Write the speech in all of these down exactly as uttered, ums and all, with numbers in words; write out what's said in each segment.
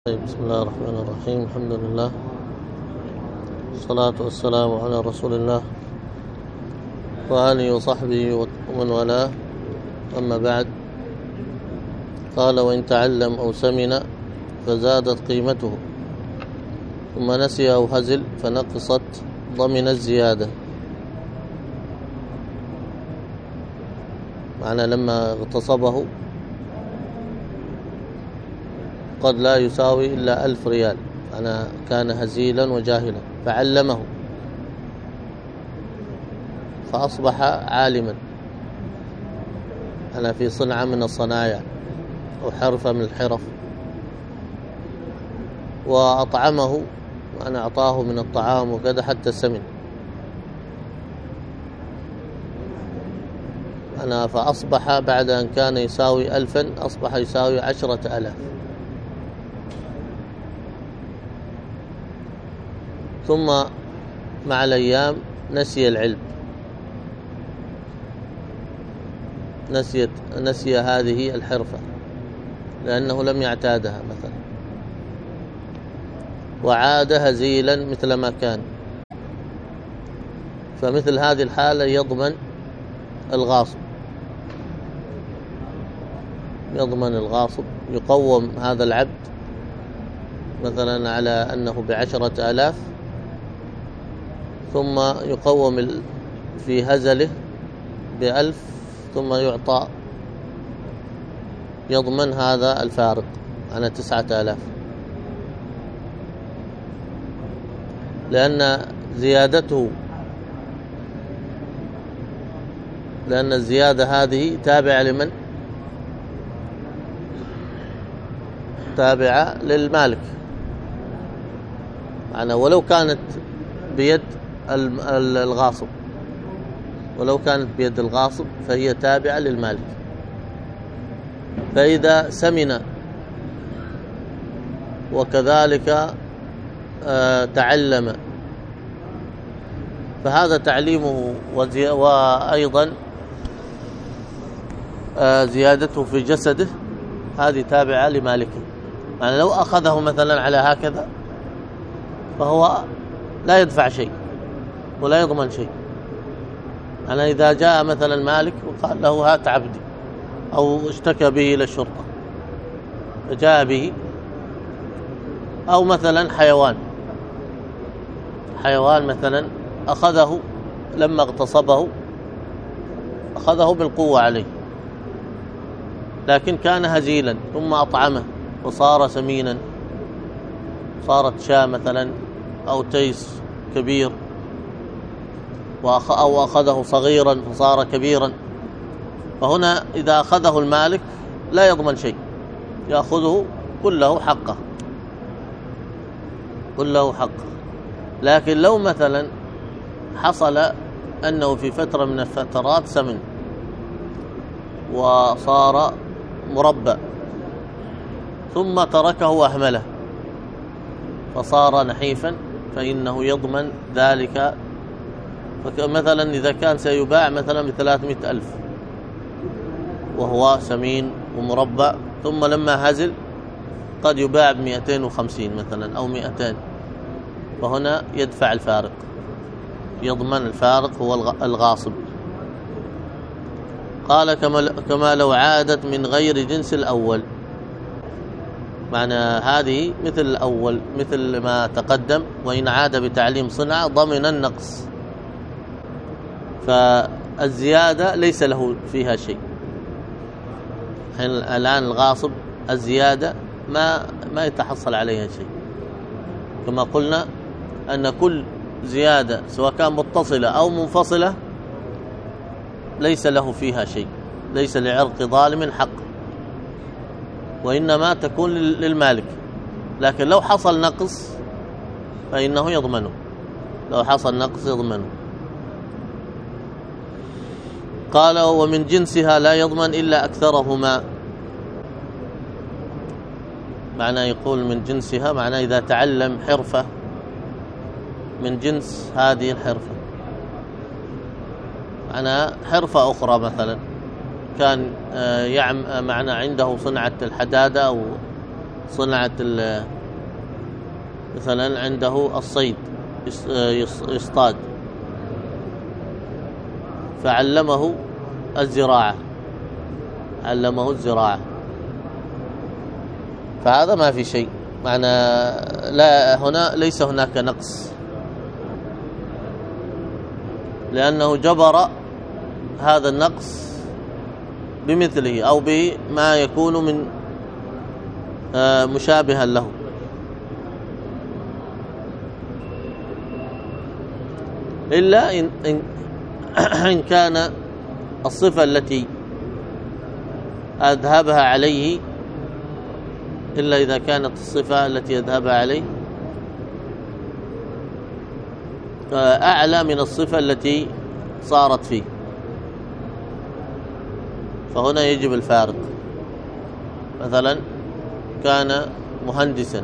طيب، بسم الله الرحمن الرحيم. الحمد لله والصلاة والسلام على رسول الله وآله وصحبه ومن والاه، أما بعد. قال: وإن تعلم أو سمن فزادت قيمته، ثم نسي أو هزل فنقصت ضمن الزيادة. معنى لما اغتصبه قد لا يساوي إلا ألف ريال، أنا كان هزيلا وجاهلا فعلمه فأصبح عالما، أنا في صنعة من الصنايع أو حرفة من الحرف، وأطعمه وأنا أعطاه من الطعام وكذا حتى سمن، أنا فأصبح بعد أن كان يساوي ألفا أصبح يساوي عشرة ألاف. ثم مع الأيام نسي العلم، نسيت نسي هذه الحرفة لأنه لم يعتادها مثلا، وعاد هزيلا مثل ما كان، فمثل هذه الحالة يضمن الغاصب يضمن الغاصب يقوم هذا العبد مثلا على أنه بعشرة آلاف، ثم يقوم في هزله بألف، ثم يعطى يضمن هذا الفارق عن تسعة آلاف، لأن زيادته لأن الزيادة هذه تابعة لمن؟ تابعة للمالك، يعني ولو كانت بيد الغاصب ولو كانت بيد الغاصب فهي تابعة للمالك. فإذا سمن وكذلك تعلم فهذا تعليمه وأيضا زيادته في جسده هذه تابعة لمالكه، يعني لو أخذه مثلا على هكذا فهو لا يدفع شيء ولا يضمن شيء. أنا إذا جاء مثلا مالك وقال له هات عبدي، أو اشتكى به إلى الشرطة فجاء به، أو مثلا حيوان حيوان مثلا أخذه لما اغتصبه أخذه بالقوة عليه، لكن كان هزيلا ثم أطعمه وصار سمينا، صارت شاة مثلا أو تيس كبير، أو أخذه صغيرا فصار كبيرا، فهنا إذا أخذه المالك لا يضمن شيء، يأخذه كله حقه كله حقه. لكن لو مثلا حصل أنه في فترة من الفترات سمن وصار مربى، ثم تركه وأهمله فصار نحيفا، فإنه يضمن ذلك. فمثلا إذا كان سيباع مثلا بثلاثمائة ألف وهو سمين ومربع، ثم لما هزل قد يباع بمئتين وخمسين مثلا أو مئتين، فهنا يدفع الفارق، يضمن الفارق هو الغاصب. قال: كما لو عادت من غير جنس الأول، معنى هذه مثل الأول مثل ما تقدم، وإن عاد بتعليم صنعة ضمن النقص، فالزيادة ليس له فيها شيء. الآن الغاصب الزيادة ما ما يتحصل عليها شيء، كما قلنا أن كل زيادة سواء كان متصلة أو منفصلة ليس له فيها شيء، ليس لعرق ظالم حق، وإنما تكون للمالك. لكن لو حصل نقص فإنه يضمنه، لو حصل نقص يضمنه. قال: ومن جنسها لا يضمن إلا أكثرهما، معنى يقول من جنسها معنى إذا تعلم حرفة من جنس هذه الحرفة، معنى حرفة أخرى مثلا كان يعم معنى عنده صنعة الحدادة أو صنعة مثلا عنده الصيد يصطاد فعلمه الزراعة علمه الزراعة فهذا ما في شيء معنى لا هنا ليس هناك نقص لأنه جبر هذا النقص بمثله أو بما يكون من مشابها له إلا إن, إن, إن كان الصفة التي أذهبها عليه إلا إذا كانت الصفة التي أذهبها عليه أعلى من الصفة التي صارت فيه فهنا يجب الفارق. مثلا كان مهندسا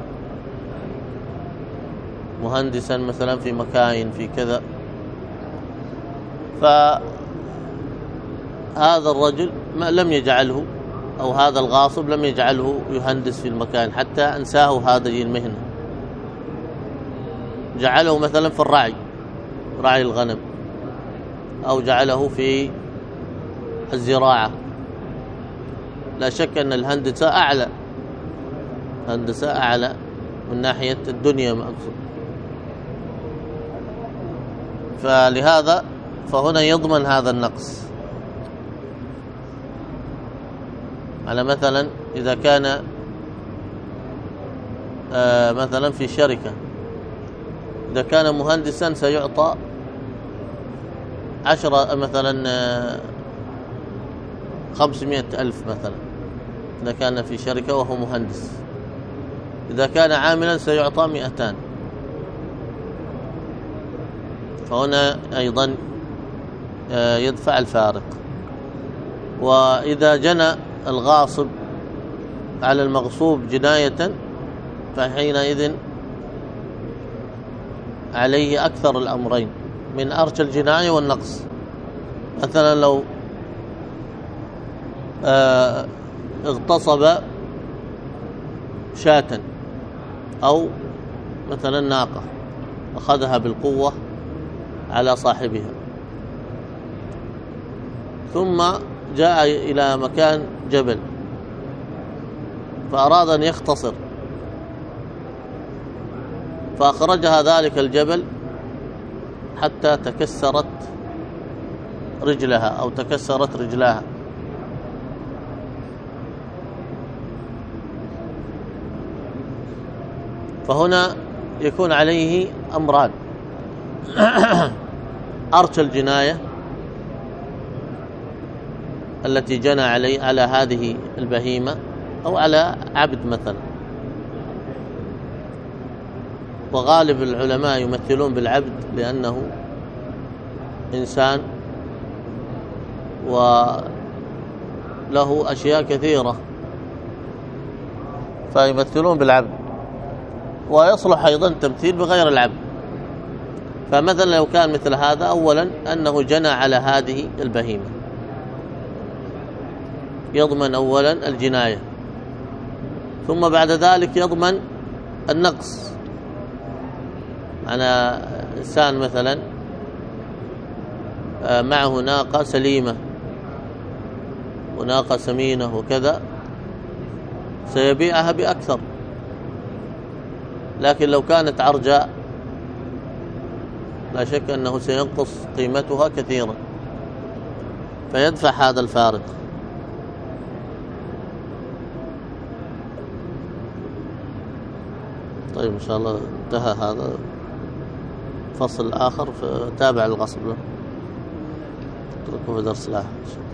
مهندسا مثلا في مكاين في كذا فهذا الرجل ما لم يجعله أو هذا الغاصب لم يجعله يهندس في المكان حتى أنساه هذه المهنة جعله مثلا في الرعي رعي الغنم أو جعله في الزراعة لا شك أن الهندسة أعلى هندسة أعلى من ناحية الدنيا ما أقصد فلهذا فهنا يضمن هذا النقص على مثلا إذا كان آه مثلا في شركة إذا كان مهندسا سيعطى عشرة مثلا آه خمسمائة ألف مثلا إذا كان في شركة وهو مهندس إذا كان عاملا سيعطى مئتان فهنا أيضا آه يدفع الفارق. وإذا جنى الغاصب على المغصوب جناية فحينئذ عليه أكثر الأمرين من أرش الجناية والنقص. مثلا لو آه اغتصب شاة أو مثلا ناقة أخذها بالقوة على صاحبها ثم جاء إلى مكان جبل فأراد أن يختصر فأخرجها ذلك الجبل حتى تكسرت رجلها أو تكسرت رجلها فهنا يكون عليه أمران أرش الجناية التي جنى عليه على هذه البهيمة أو على عبد مثلا. وغالب العلماء يمثلون بالعبد لأنه إنسان وله أشياء كثيرة فيمثلون بالعبد ويصلح أيضا تمثيل بغير العبد. فمثلا لو كان مثل هذا أولا أنه جنى على هذه البهيمة يضمن أولا الجناية ثم بعد ذلك يضمن النقص. أنا إنسان مثلا معه ناقة سليمة وناقة سمينة وكذا سيبيعها بأكثر لكن لو كانت عرجاء لا شك أنه سينقص قيمتها كثيرا فيدفع هذا الفارق. طيب إن شاء الله انتهى هذا فصل آخر فتابع الغصب له اتركه في درس الآخر.